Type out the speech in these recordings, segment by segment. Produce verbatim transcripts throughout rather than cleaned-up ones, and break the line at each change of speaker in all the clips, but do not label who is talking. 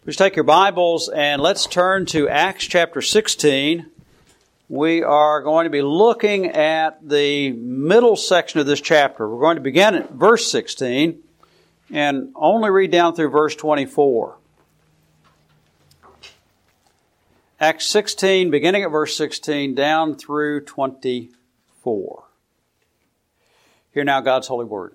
Please take your Bibles and let's turn to Acts chapter sixteen. We are going to be looking at the middle section of this chapter. We're going to begin at verse sixteen and only read down through verse twenty-four. Acts sixteen, beginning at verse sixteen, down through twenty-four. Hear now God's holy word.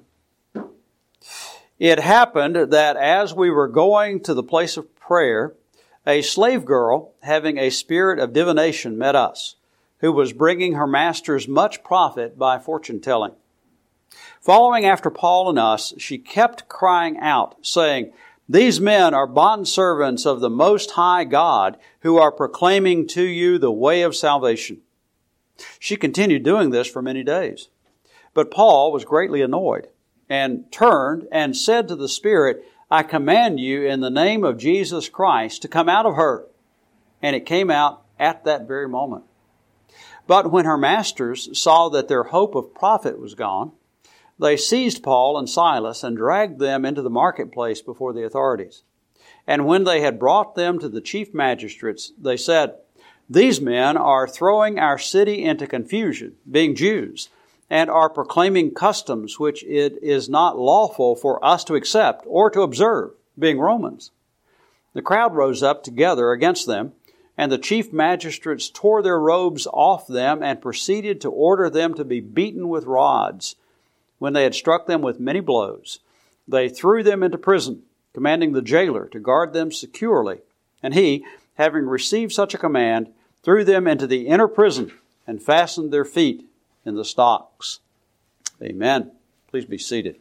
It happened that as we were going to the place of prayer, a slave girl, having a spirit of divination, met us, who was bringing her masters much profit by fortune-telling. Following after Paul and us, she kept crying out, saying, "These men are bondservants of the Most High God, who are proclaiming to you the way of salvation." She continued doing this for many days. But Paul was greatly annoyed, and turned and said to the spirit, "I command you in the name of Jesus Christ to come out of her." And it came out at that very moment. But when her masters saw that their hope of profit was gone, they seized Paul and Silas and dragged them into the marketplace before the authorities. And when they had brought them to the chief magistrates, they said, "These men are throwing our city into confusion, being Jews, and are proclaiming customs which it is not lawful for us to accept or to observe, being Romans." The crowd rose up together against them, and the chief magistrates tore their robes off them and proceeded to order them to be beaten with rods. When they had struck them with many blows, they threw them into prison, commanding the jailer to guard them securely. And he, having received such a command, threw them into the inner prison and fastened their feet in the stocks. Amen. Please be seated.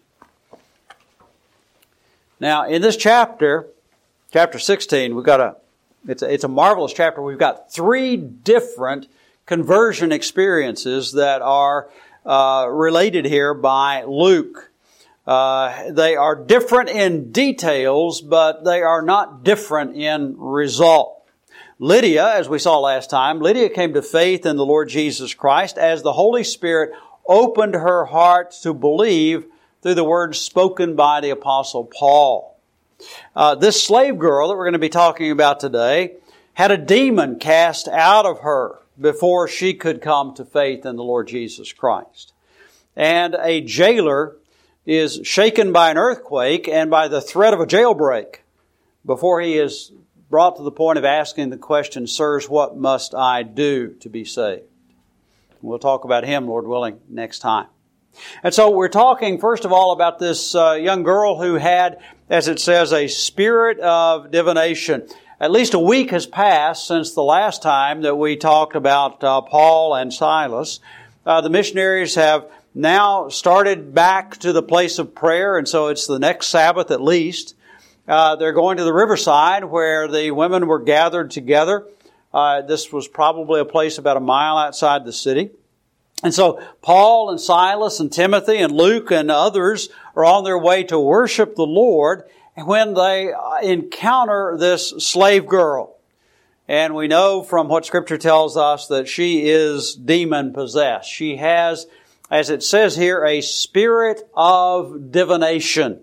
Now, in this chapter, chapter sixteen, we've got a, it's a, it's a marvelous chapter. We've got three different conversion experiences that are uh, related here by Luke. Uh, they are different in details, but they are not different in result. Lydia, as we saw last time, Lydia came to faith in the Lord Jesus Christ as the Holy Spirit opened her heart to believe through the words spoken by the Apostle Paul. Uh, this slave girl that we're going to be talking about today had a demon cast out of her before she could come to faith in the Lord Jesus Christ. And a jailer is shaken by an earthquake and by the threat of a jailbreak before he is brought to the point of asking the question, "Sirs, what must I do to be saved?" We'll talk about him, Lord willing, next time. And so we're talking, first of all, about this uh, young girl who had, as it says, a spirit of divination. At least a week has passed since the last time that we talked about uh, Paul and Silas. Uh, the missionaries have now started back to the place of prayer, and so it's the next Sabbath at least. Uh, they're going to the riverside where the women were gathered together. Uh, this was probably a place about a mile outside the city. And so Paul and Silas and Timothy and Luke and others are on their way to worship the Lord when they encounter this slave girl. And we know from what Scripture tells us that she is demon-possessed. She has, as it says here, a spirit of divination.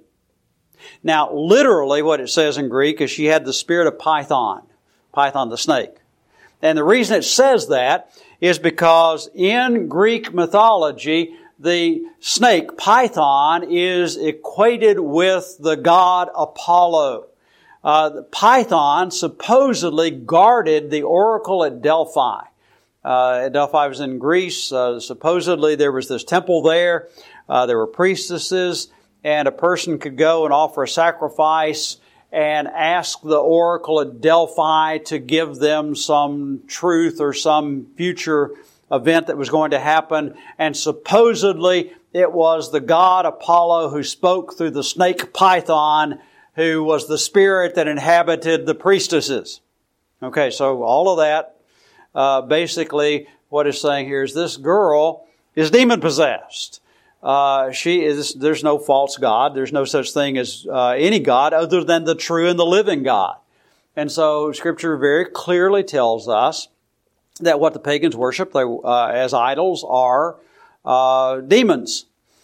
Now, literally what it says in Greek is she had the spirit of Python, Python the snake. And the reason it says that is because in Greek mythology, the snake, Python, is equated with the god Apollo. Uh, Python supposedly guarded the oracle at Delphi. Uh, Delphi was in Greece. Uh, supposedly there was this temple there. Uh, there were priestesses. And a person could go and offer a sacrifice and ask the oracle at Delphi to give them some truth or some future event that was going to happen. And supposedly it was the god Apollo who spoke through the snake Python, who was the spirit that inhabited the priestesses. Okay, so all of that, uh, basically what it's saying here is this girl is demon-possessed. Uh, she is, there's no false God. There's no such thing as uh, any God other than the true and the living God. And so Scripture very clearly tells us that what the pagans worship they, uh, as idols are uh, demons.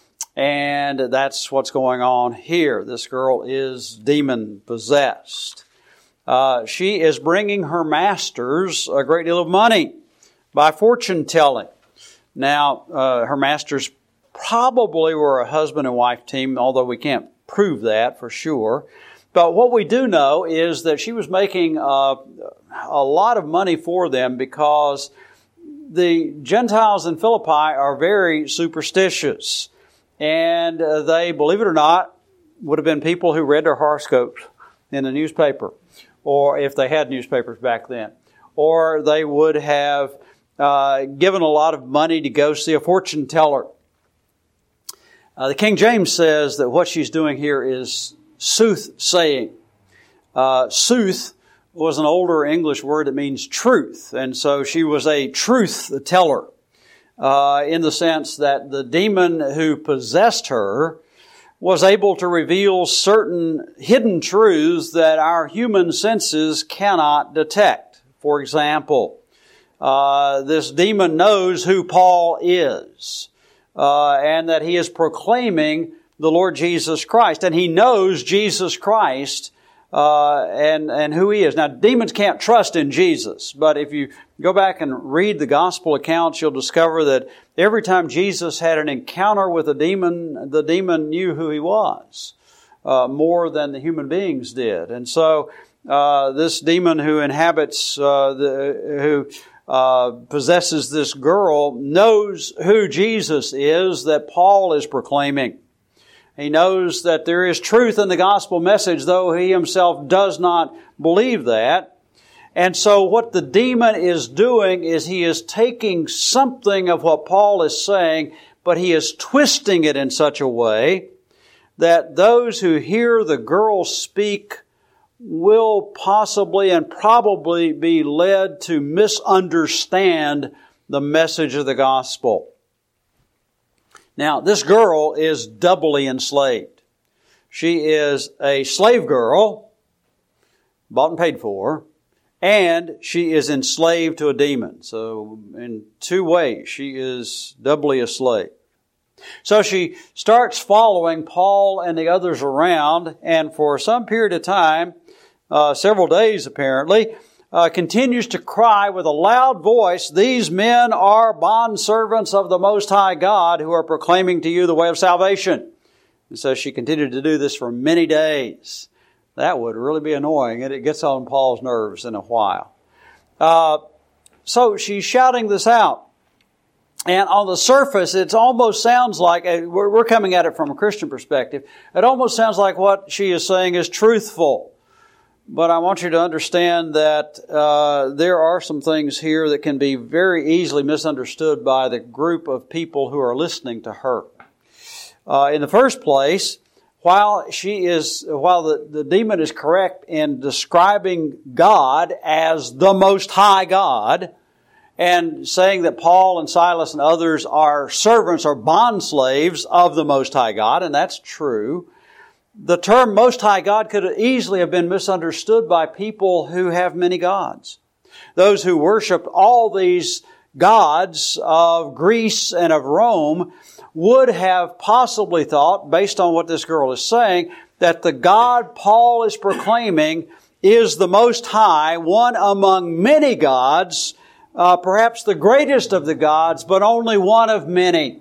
And that's what's going on here. This girl is demon-possessed. Uh, she is bringing her masters a great deal of money by fortune telling. Now, uh, her masters probably were a husband and wife team, although we can't prove that for sure. But what we do know is that she was making uh, a lot of money for them because the Gentiles in Philippi are very superstitious. And uh, they, believe it or not, would have been people who read their horoscopes in the newspaper, or if they had newspapers back then. Or they would have uh, given a lot of money to go see a fortune teller. Uh, the King James says that what she's doing here is soothsaying. Uh, sooth was an older English word that means truth, and so she was a truth teller uh, in the sense that the demon who possessed her was able to reveal certain hidden truths that our human senses cannot detect. For example, uh, this demon knows who Paul is, uh, and that he is proclaiming the Lord Jesus Christ, and he knows Jesus Christ uh, and and who he is. Now, demons can't trust in Jesus, but if you go back and read the gospel accounts, you'll discover that every time Jesus had an encounter with a demon, the demon knew who he was uh, more than the human beings did. And so, uh, this demon who inhabits, uh, the who uh, possesses this girl, knows who Jesus is that Paul is proclaiming. He knows that there is truth in the gospel message, though he himself does not believe that. And so what the demon is doing is he is taking something of what Paul is saying, but he is twisting it in such a way that those who hear the girl speak will possibly and probably be led to misunderstand the message of the gospel. Now, this girl is doubly enslaved. She is a slave girl, bought and paid for, and she is enslaved to a demon. So, in two ways, she is doubly a slave. So she starts following Paul and the others around, and for some period of time, uh, several days apparently, Uh, continues to cry with a loud voice, "These men are bondservants of the Most High God who are proclaiming to you the way of salvation." And so she continued to do this for many days. That would really be annoying, and it gets on Paul's nerves in a while. Uh, so she's shouting this out. And on the surface, it almost sounds like, we're, we're coming at it from a Christian perspective, it almost sounds like what she is saying is truthful. But I want you to understand that uh, there are some things here that can be very easily misunderstood by the group of people who are listening to her. Uh, in the first place, while she is, while the, the demon is correct in describing God as the Most High God, and saying that Paul and Silas and others are servants or bond slaves of the Most High God, and that's true, the term Most High God could easily have been misunderstood by people who have many gods. Those who worship all these gods of Greece and of Rome would have possibly thought, based on what this girl is saying, that the God Paul is proclaiming is the Most High, one among many gods, uh, perhaps the greatest of the gods, but only one of many.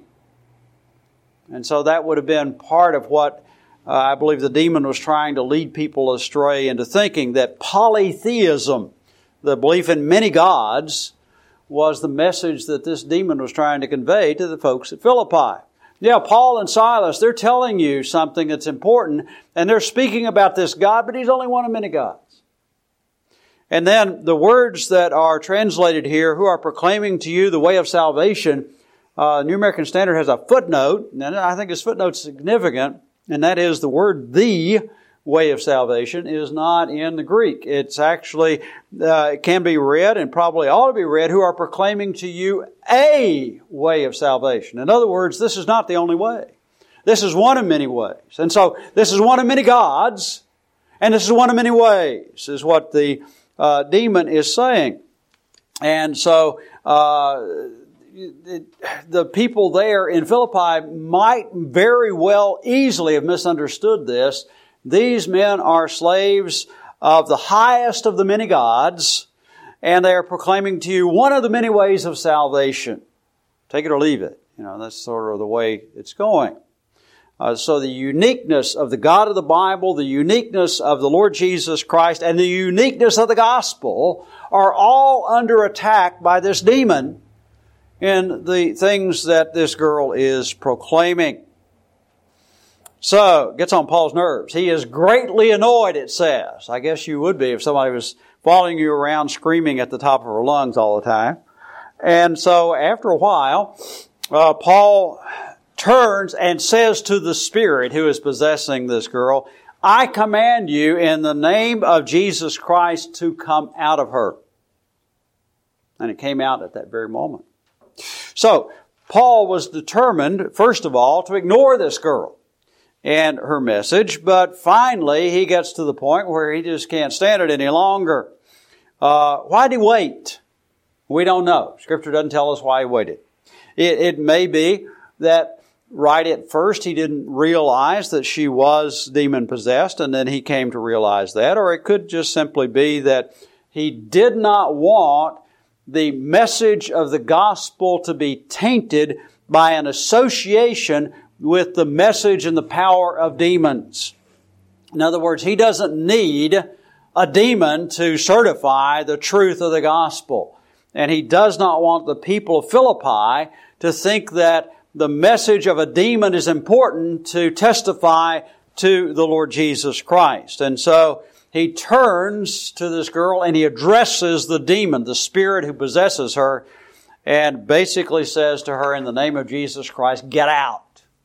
And so that would have been part of what Uh, I believe the demon was trying to lead people astray into thinking that polytheism, the belief in many gods, was the message that this demon was trying to convey to the folks at Philippi. Yeah, Paul and Silas, they're telling you something that's important, and they're speaking about this God, but He's only one of many gods. And then the words that are translated here, who are proclaiming to you the way of salvation, uh, New American Standard has a footnote, and I think this footnote's significant. And that is the word "the way of salvation" is not in the Greek. It's actually, uh, it can be read and probably ought to be read, who are proclaiming to you a way of salvation. In other words, this is not the only way. This is one of many ways. And so this is one of many gods, and this is one of many ways, is what the uh, demon is saying. And so, uh, the people there in Philippi might very well easily have misunderstood this. These men are slaves of the highest of the many gods, and they are proclaiming to you one of the many ways of salvation. Take it or leave it. You know, that's sort of the way it's going. Uh, so the uniqueness of the God of the Bible, the uniqueness of the Lord Jesus Christ, and the uniqueness of the gospel are all under attack by this demon in the things that this girl is proclaiming. So, it gets on Paul's nerves. He is greatly annoyed, it says. I guess you would be if somebody was following you around screaming at the top of her lungs all the time. And so, after a while, uh, Paul turns and says to the spirit who is possessing this girl, I command you in the name of Jesus Christ to come out of her. And it came out at that very moment. So, Paul was determined, first of all, to ignore this girl and her message, but finally he gets to the point where he just can't stand it any longer. Uh, why did he wait? We don't know. Scripture doesn't tell us why he waited. It, it may be that right at first he didn't realize that she was demon-possessed, and then he came to realize that. Or it could just simply be that he did not want the message of the gospel to be tainted by an association with the message and the power of demons. In other words, he doesn't need a demon to certify the truth of the gospel. And he does not want the people of Philippi to think that the message of a demon is important to testify to the Lord Jesus Christ. And so he turns to this girl and he addresses the demon, the spirit who possesses her, and basically says to her, in the name of Jesus Christ, get out.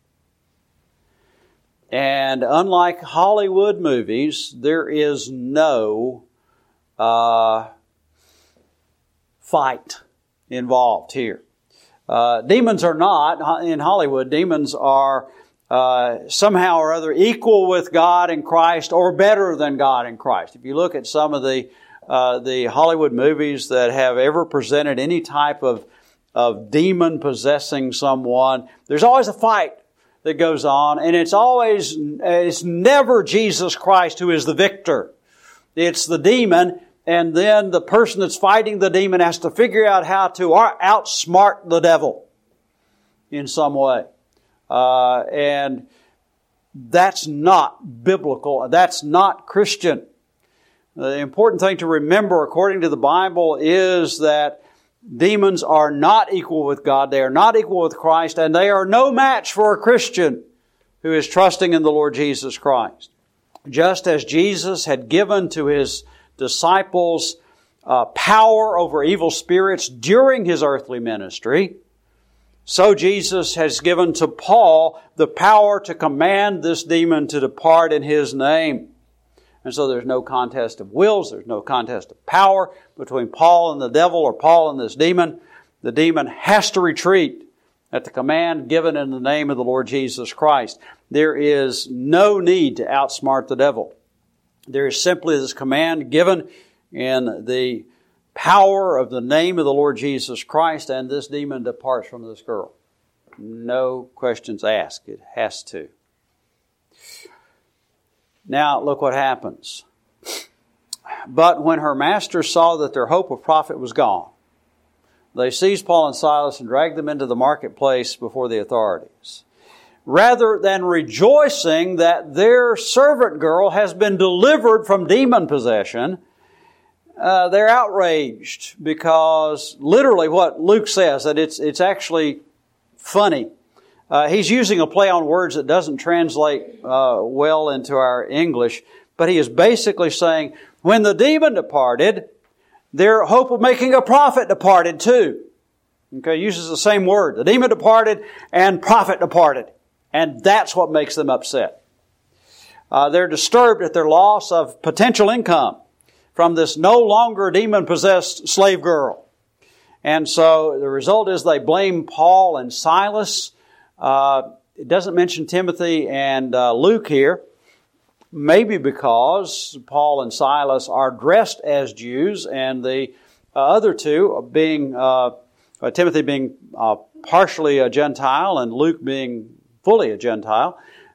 And unlike Hollywood movies, there is no uh, fight involved here. Uh, demons are not, in Hollywood, demons are uh, somehow or other equal with God in Christ or better than God in Christ. If you look at some of the uh, the Hollywood movies that have ever presented any type of, of demon possessing someone, there's always a fight that goes on, and it's always, it's never Jesus Christ who is the victor. It's the demon, and then the person that's fighting the demon has to figure out how to outsmart the devil in some way. Uh, and that's not biblical. That's not Christian. The important thing to remember, according to the Bible, is that demons are not equal with God. They are not equal with Christ, and they are no match for a Christian who is trusting in the Lord Jesus Christ. Just as Jesus had given to His disciples uh, power over evil spirits during His earthly ministry, so Jesus has given to Paul the power to command this demon to depart in His name. And so there's no contest of wills, there's no contest of power between Paul and the devil or Paul and this demon. The demon has to retreat at the command given in the name of the Lord Jesus Christ. There is no need to outsmart the devil. There is simply this command given in the power of the name of the Lord Jesus Christ, and this demon departs from this girl. No questions asked. It has to. Now, look what happens. But when her masters saw that their hope of profit was gone, they seized Paul and Silas and dragged them into the marketplace before the authorities. Rather than rejoicing that their servant girl has been delivered from demon possession, uh, they're outraged because literally what Luke says, that it's, it's actually funny. Uh, he's using a play on words that doesn't translate uh, well into our English, but he is basically saying, when the demon departed, their hope of making a profit departed too. Okay, uses the same word. The demon departed and profit departed. And that's what makes them upset. Uh, they're disturbed at their loss of potential income from this no longer demon-possessed slave girl. And so the result is they blame Paul and Silas. Uh, it doesn't mention Timothy and uh, Luke here, maybe because Paul and Silas are dressed as Jews, and the uh, other two, being uh, uh, Timothy being uh, partially a Gentile and Luke being fully a Gentile,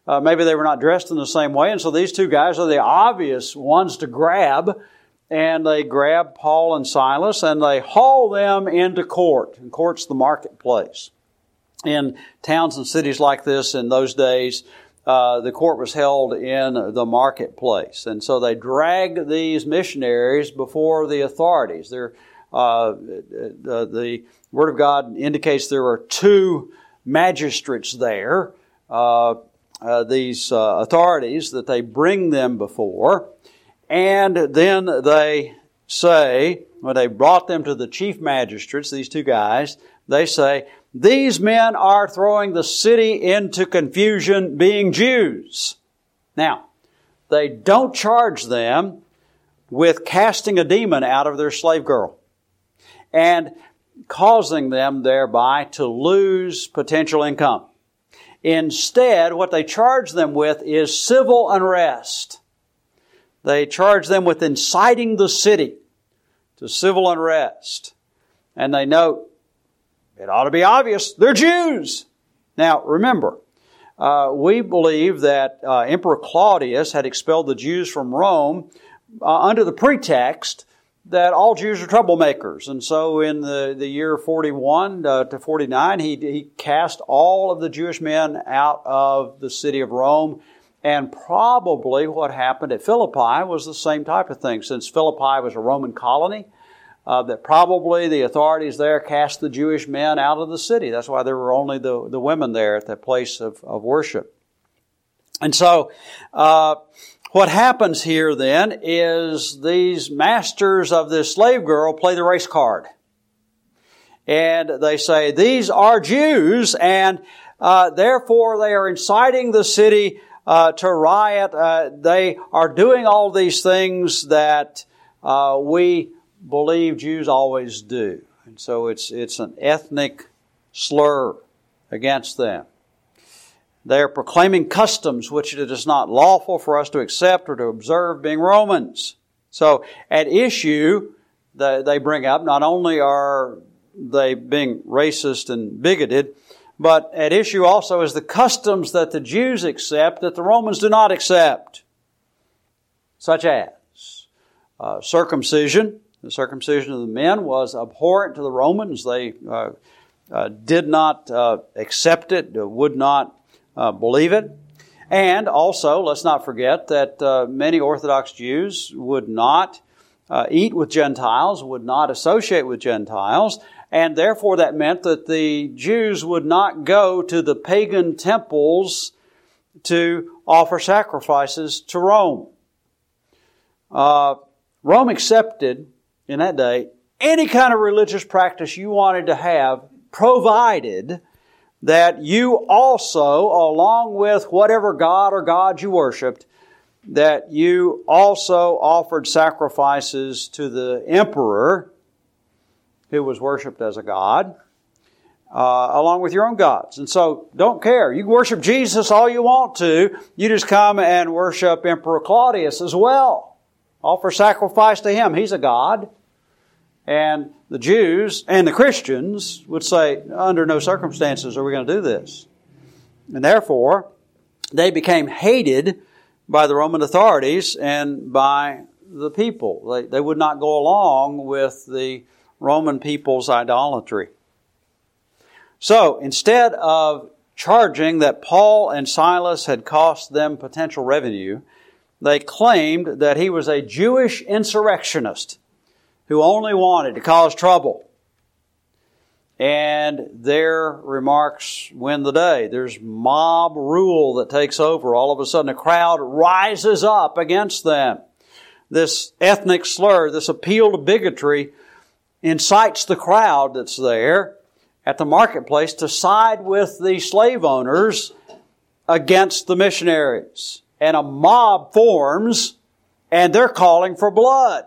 Uh, maybe they were not dressed in the same way, and so these two guys are the obvious ones to grab. And they grab Paul and Silas and they haul them into court. And court's the marketplace. In towns and cities like this in those days, uh, the court was held in the marketplace. And so they drag these missionaries before the authorities. They're, uh, the, the Word of God indicates there are two magistrates there, uh, uh, these uh, authorities that they bring them before. And then they say, when they brought them to the chief magistrates, these two guys, they say, these men are throwing the city into confusion, being Jews. Now, they don't charge them with casting a demon out of their slave girl and causing them thereby to lose potential income. Instead, what they charge them with is civil unrest. They charge them with inciting the city to civil unrest. And they note, it ought to be obvious, they're Jews. Now, remember, uh, we believe that uh, Emperor Claudius had expelled the Jews from Rome uh, under the pretext that all Jews are troublemakers. And so in the, the year forty-one uh, to forty-nine, he, he cast all of the Jewish men out of the city of Rome. And probably what happened at Philippi was the same type of thing. Since Philippi was a Roman colony, uh, that probably the authorities there cast the Jewish men out of the city. That's why there were only the, the women there at that place of, of worship. And so, uh, what happens here then is these masters of this slave girl play the race card. And they say, these are Jews, and uh, therefore they are inciting the city Uh, to riot. Uh, they are doing all these things that uh, we believe Jews always do. And so it's it's an ethnic slur against them. They are proclaiming customs which it is not lawful for us to accept or to observe, being Romans. So at issue, they, they bring up, not only are they being racist and bigoted, but at issue also is the customs that the Jews accept that the Romans do not accept, such as uh, circumcision. The circumcision of the men was abhorrent to the Romans. They uh, uh, did not uh, accept it, would not uh, believe it. And also, let's not forget that uh, many Orthodox Jews would not uh, eat with Gentiles, would not associate with Gentiles. And therefore that meant that the Jews would not go to the pagan temples to offer sacrifices to Rome. Uh, Rome accepted, in that day, any kind of religious practice you wanted to have, provided that you also, along with whatever god or gods you worshipped, that you also offered sacrifices to the emperor, who was worshipped as a god, uh, along with your own gods. And so, don't care. You can worship Jesus all you want to. You just come and worship Emperor Claudius as well. Offer sacrifice to him. He's a god. And the Jews and the Christians would say, under no circumstances are we going to do this. And therefore, they became hated by the Roman authorities and by the people. They, they would not go along with the Roman people's idolatry. So, instead of charging that Paul and Silas had cost them potential revenue, they claimed that he was a Jewish insurrectionist who only wanted to cause trouble. And their remarks win the day. There's mob rule that takes over. All of a sudden a crowd rises up against them. This ethnic slur, this appeal to bigotry, incites the crowd that's there at the marketplace to side with the slave owners against the missionaries. And a mob forms, and they're calling for blood.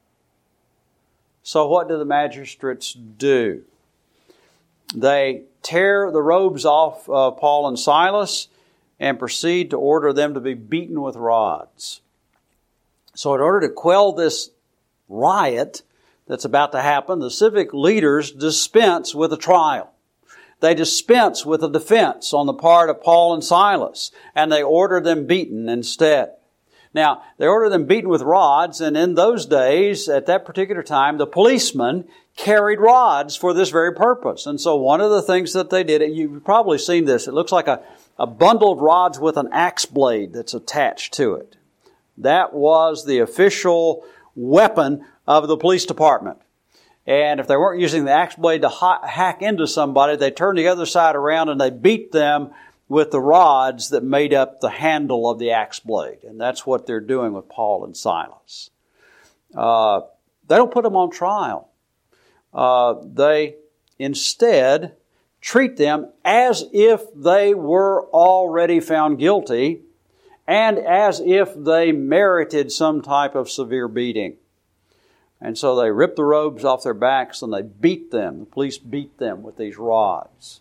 So what do the magistrates do? They tear the robes off uh, Paul and Silas and proceed to order them to be beaten with rods. So in order to quell this riot that's about to happen, the civic leaders dispense with a trial. they dispense with a defense on the part of Paul and Silas, and they order them beaten instead. Now, they order them beaten with rods, and in those days, at that particular time, the policemen carried rods for this very purpose. And so one of the things that they did, you've probably seen this, it looks like a, a bundle of rods with an axe blade that's attached to it. That was the official weapon of the police department. And if they weren't using the axe blade to ha- hack into somebody, they turned the other side around and they beat them with the rods that made up the handle of the axe blade. And that's what they're doing with Paul and Silas. Uh, they don't put them on trial. Uh, they instead treat them as if they were already found guilty and as if they merited some type of severe beating. And so they rip the robes off their backs and they beat them. The police beat them with these rods.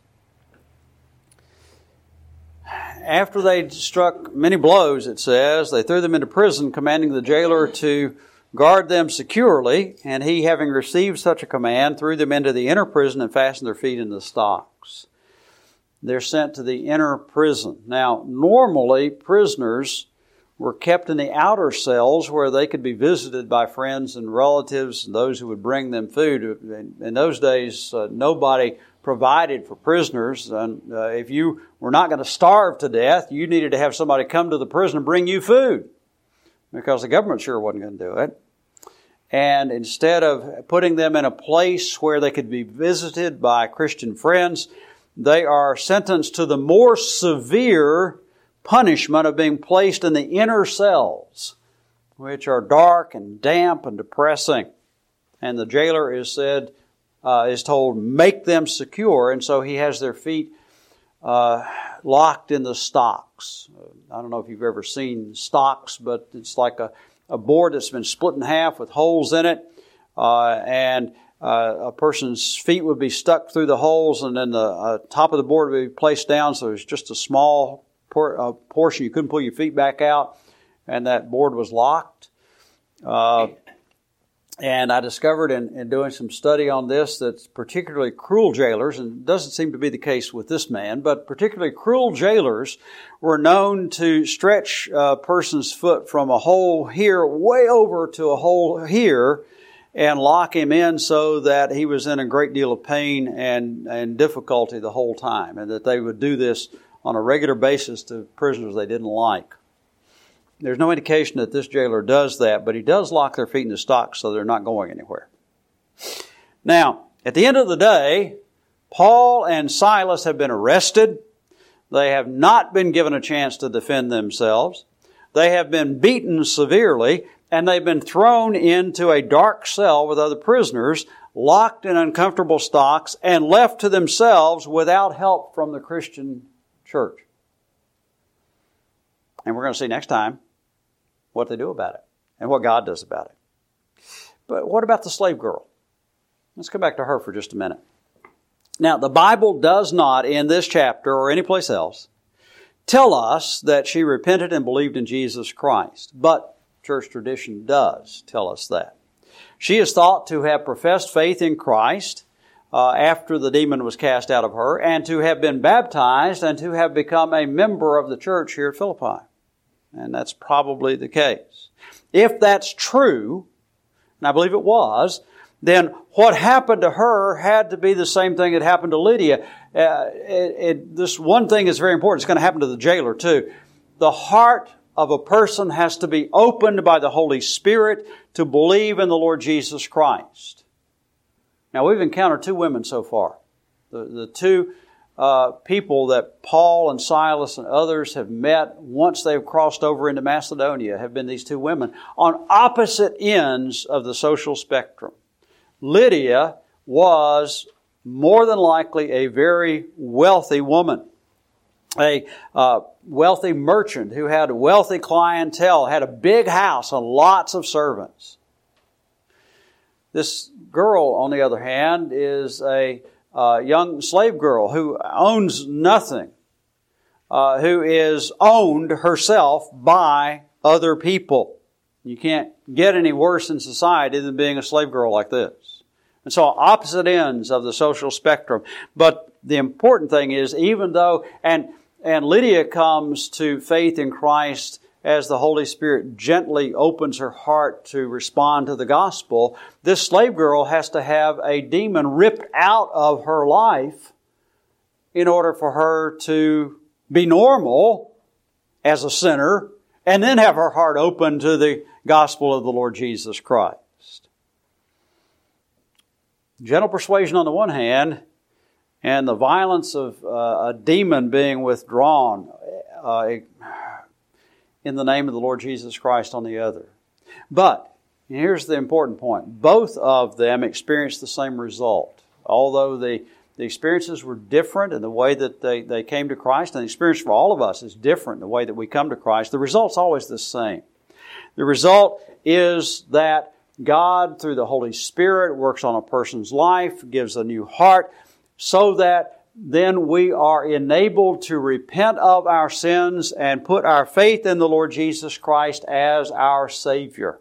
After they struck many blows, it says, they threw them into prison, commanding the jailer to guard them securely. And he, having received such a command, threw them into the inner prison and fastened their feet into the stocks. They're sent to the inner prison. Now, normally, prisoners were kept in the outer cells where they could be visited by friends and relatives and those who would bring them food. In those days, uh, nobody provided for prisoners. And uh, if you were not going to starve to death, you needed to have somebody come to the prison and bring you food, because the government sure wasn't going to do it. And instead of putting them in a place where they could be visited by Christian friends, they are sentenced to the more severe punishment of being placed in the inner cells, which are dark and damp and depressing. And the jailer is said, uh, is told, make them secure. And so he has their feet uh, locked in the stocks. I don't know if you've ever seen stocks, but it's like a, a board that's been split in half with holes in it. Uh, and uh, a person's feet would be stuck through the holes, and then the uh, top of the board would be placed down, so there's just a small por- uh, portion. You couldn't pull your feet back out, and that board was locked. Uh, and I discovered in, in doing some study on this that particularly cruel jailers, and it doesn't seem to be the case with this man, but particularly cruel jailers were known to stretch a person's foot from a hole here way over to a hole here and lock him in so that he was in a great deal of pain and, and difficulty the whole time, and that they would do this on a regular basis to prisoners they didn't like. There's no indication that this jailer does that, but he does lock their feet in the stocks so they're not going anywhere. Now, at the end of the day, Paul and Silas have been arrested. They have not been given a chance to defend themselves. They have been beaten severely, and they've been thrown into a dark cell with other prisoners, locked in uncomfortable stocks, and left to themselves without help from the Christian church. And we're going to see next time what they do about it and what God does about it. But what about the slave girl? Let's come back to her for just a minute. Now, the Bible does not, in this chapter or any place else, tell us that she repented and believed in Jesus Christ. But church tradition does tell us that. She is thought to have professed faith in Christ uh, after the demon was cast out of her, and to have been baptized and to have become a member of the church here at Philippi. And that's probably the case. If that's true, and I believe it was, then what happened to her had to be the same thing that happened to Lydia. Uh, it, it, this one thing is very important. It's going to happen to the jailer too. The heart of a person has to be opened by the Holy Spirit to believe in the Lord Jesus Christ. Now, we've encountered two women so far. The, the two uh, people that Paul and Silas and others have met once they've crossed over into Macedonia have been these two women on opposite ends of the social spectrum. Lydia was more than likely a very wealthy woman, a uh, wealthy merchant who had a wealthy clientele, had a big house and lots of servants. This girl, on the other hand, is a uh, young slave girl who owns nothing, uh, who is owned herself by other people. You can't get any worse in society than being a slave girl like this. And so opposite ends of the social spectrum. But the important thing is, even though, and, and Lydia comes to faith in Christ as the Holy Spirit gently opens her heart to respond to the gospel, this slave girl has to have a demon ripped out of her life in order for her to be normal as a sinner, and then have her heart open to the gospel of the Lord Jesus Christ. Gentle persuasion on the one hand, and the violence of uh, a demon being withdrawn uh, in the name of the Lord Jesus Christ on the other. But, here's the important point, both of them experienced the same result. Although the, the experiences were different in the way that they, they came to Christ, and the experience for all of us is different in the way that we come to Christ, the result's always the same. The result is that God, through the Holy Spirit, works on a person's life, gives a new heart, so that then we are enabled to repent of our sins and put our faith in the Lord Jesus Christ as our Savior.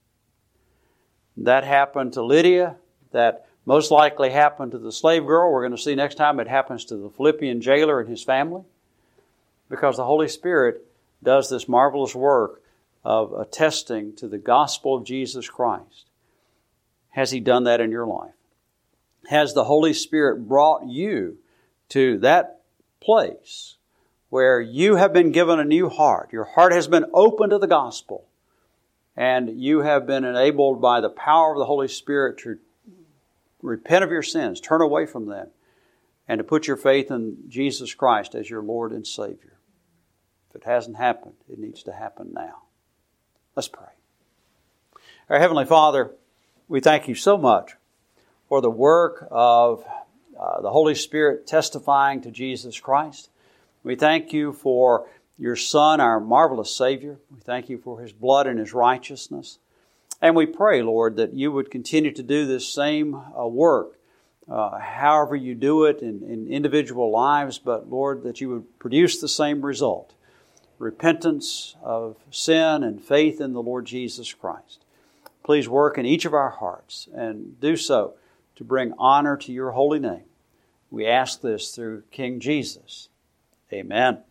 That happened to Lydia. That most likely happened to the slave girl. We're going to see next time it happens to the Philippian jailer and his family. Because the Holy Spirit does this marvelous work of attesting to the gospel of Jesus Christ. Has He done that in your life? Has the Holy Spirit brought you to that place where you have been given a new heart? Your heart has been opened to the gospel, and you have been enabled by the power of the Holy Spirit to repent of your sins, turn away from them, and to put your faith in Jesus Christ as your Lord and Savior. If it hasn't happened, it needs to happen now. Let's pray. Our Heavenly Father, we thank You so much for the work of uh, the Holy Spirit testifying to Jesus Christ. We thank You for Your Son, our marvelous Savior. We thank You for His blood and His righteousness. And we pray, Lord, that You would continue to do this same uh, work, uh, however You do it in, in individual lives, but Lord, that You would produce the same result. Repentance of sin and faith in the Lord Jesus Christ. Please work in each of our hearts and do so to bring honor to Your holy name. We ask this through King Jesus. Amen.